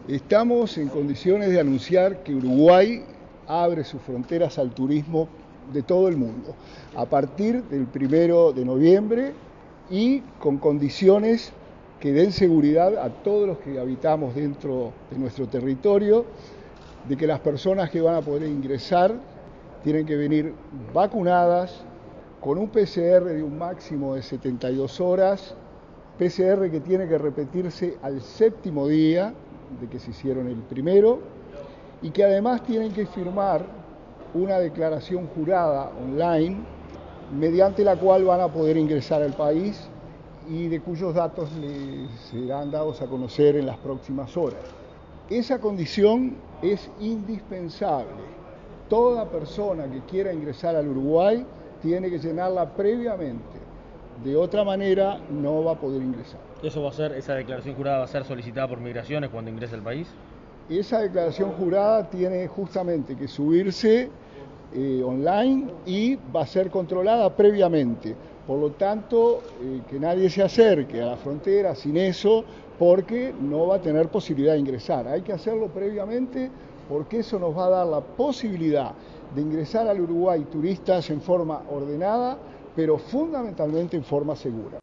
Estamos en condiciones de anunciar que Uruguay abre sus fronteras al turismo de todo el mundo a partir del 1 de noviembre y con condiciones que den seguridad a todos los que habitamos dentro de nuestro territorio, de que las personas que van a poder ingresar tienen que venir vacunadas con un PCR de un máximo de 72 horas, PCR que tiene que repetirse al 7º día de que se hicieron el primero, y que además tienen que firmar una declaración jurada online mediante la cual van a poder ingresar al país y de cuyos datos les serán dados a conocer en las próximas horas. Esa condición es indispensable. Toda persona que quiera ingresar al Uruguay tiene que llenarla previamente. De otra manera no va a poder ingresar. ¿Esa declaración jurada va a ser solicitada por Migraciones cuando ingrese al país? Esa declaración jurada tiene justamente que subirse online y va a ser controlada previamente. Por lo tanto, que nadie se acerque a la frontera sin eso, porque no va a tener posibilidad de ingresar. Hay que hacerlo previamente porque eso nos va a dar la posibilidad de ingresar al Uruguay turistas en forma ordenada, pero fundamentalmente en forma segura.